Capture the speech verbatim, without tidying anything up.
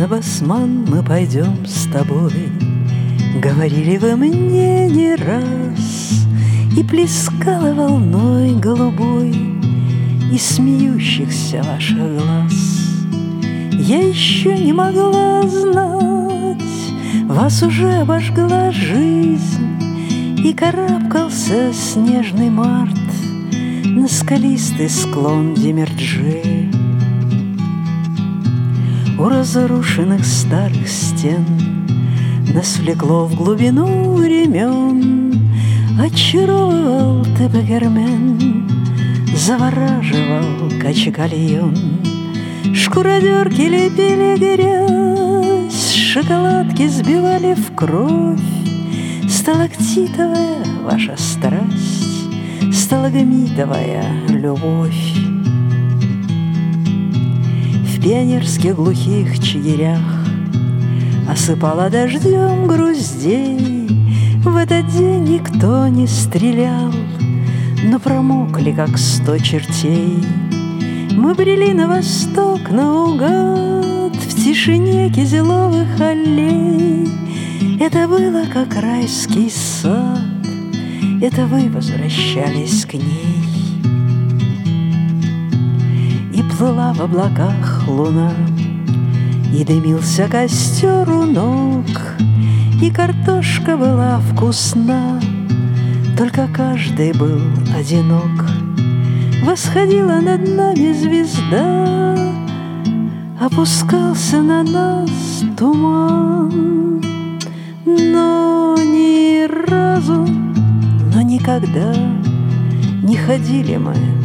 на басман мы пойдем с тобой, говорили вы мне не раз, и плескала волной голубой из смеющихся ваших глаз. Я еще не могла знать, вас уже обожгла жизнь, и карабкался снежный март на скалистый склон Демерджи. У разрушенных старых стен нас влекло в глубину времен, очаровывал Тебекермен, завораживал Качекальон. Шкуродерки лепили грязь, шоколадки сбивали в кровь. Сталактитовая ваша страсть, сталагмитовая любовь. В пионерских глухих чигирях осыпала дождем груздей. В этот день никто не стрелял, но промокли, как сто чертей. Мы брели на восток наугад в тишине кизиловых аллей. Это было, как райский сад, это вы возвращались к ней. И плыла в облаках луна, и дымился костер у ног, и картошка была вкусна, только каждый был одинок. Восходила над нами звезда, опускался на нас туман, но ни разу, но никогда не ходили мы